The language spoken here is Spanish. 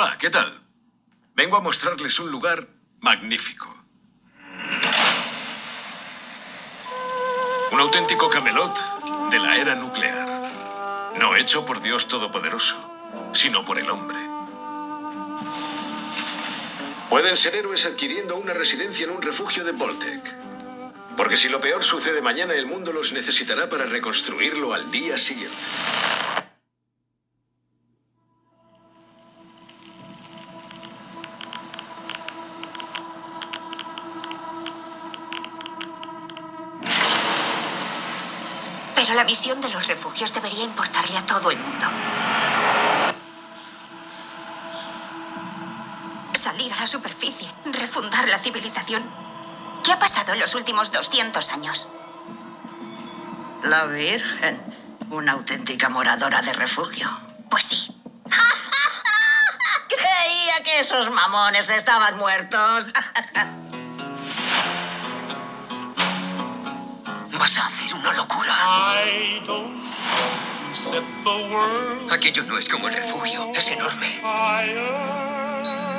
Hola, ¿qué tal? Vengo a mostrarles un lugar magnífico. Un auténtico Camelot de la era nuclear. No hecho por Dios Todopoderoso, sino por el hombre. Pueden ser héroes adquiriendo una residencia en un refugio de Voltec. Porque si lo peor sucede mañana, el mundo los necesitará para reconstruirlo al día siguiente. Pero la visión de los refugios debería importarle a todo el mundo. Salir a la superficie, refundar la civilización. ¿Qué ha pasado en los últimos 200 años? La Virgen, una auténtica moradora de refugio. Pues sí. Creía que esos mamones estaban muertos. Vas a hacer una locura. Aquello no es como el refugio, es enorme.